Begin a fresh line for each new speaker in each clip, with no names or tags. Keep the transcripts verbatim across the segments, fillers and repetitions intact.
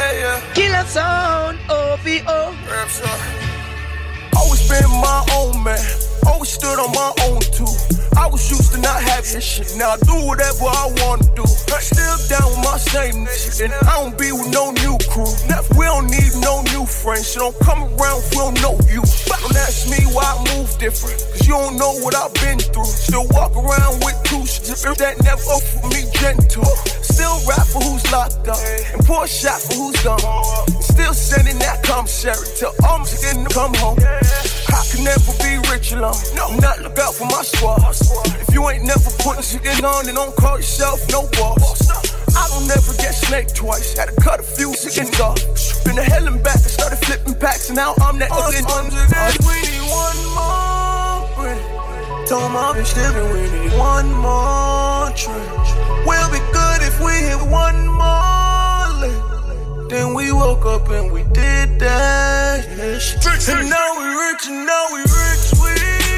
Yeah, yeah.
Killer sound, O V O.
Always been my own man. Always stood on my own too. I was used to not having this shit. Now I do whatever I wanna do. Still down with my same niggas, and I don't be with no new crew. We don't need no new friends, so don't come around if we don't know you. Don't ask me why I move different, cause you don't know what I've been through. Still walk around with two shits that never offer me gentle. Still rap for who's locked up, and pour a shot for who's gone. Still sending that commissary till I'm getting to come home. I can never be rich alone. No, not look out for my squad. If you ain't never putting shit on, then don't call yourself no boss. I don't never get snaked twice. Had to cut a few chickens off. Been to hell and back and started flipping packs, and now I'm that other under this. We need one more break. Told my bitch that we need one more trench. We'll be good if we hit one more lick. Then we woke up and we did that. And now we rich, and now we rich, we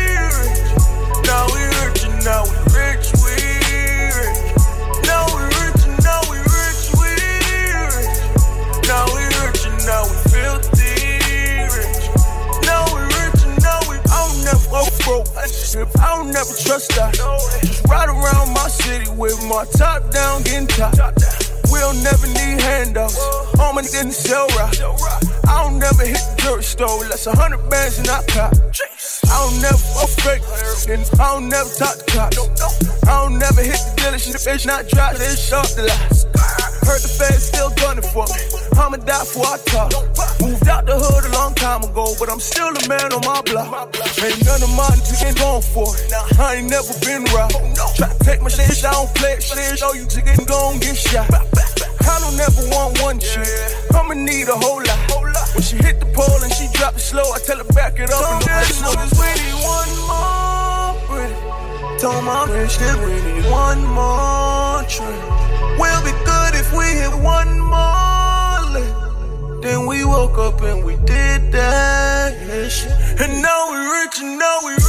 rich. Now we rich, and now we rich, we rich. Now we rich, and now we rich, we rich. Now we rich, and now we filthy rich. Now we rich, and now we. I don't never go broke. I don't never trust that. Just ride around my city with my top down, getting top. We don't never need handouts. All my niggas sell rock. I don't never hit the jewelry store less a hundred bands and I cop. I don't never fuck fake, and I don't never talk to cops. I don't never hit the dealership, bitch, not drop this shop the last. Heard the feds still gunning for me. I'ma die before I talk. Moved out the hood a long time ago, but I'm still the man on my block. Ain't none of mine niggas going for it. I ain't never been robbed. Try to take my shit, I don't play it. Shit, show you to get gon' get shot. I don't ever want one chick. I'ma need a whole lot. When she hit the pole and she drop it slow, I tell her back it up. And I slow this we need one more break. Told my bitch that we need one more trip. We'll be good if we hit one more lick. Then we woke up and we did that. And now we rich, and now we rich.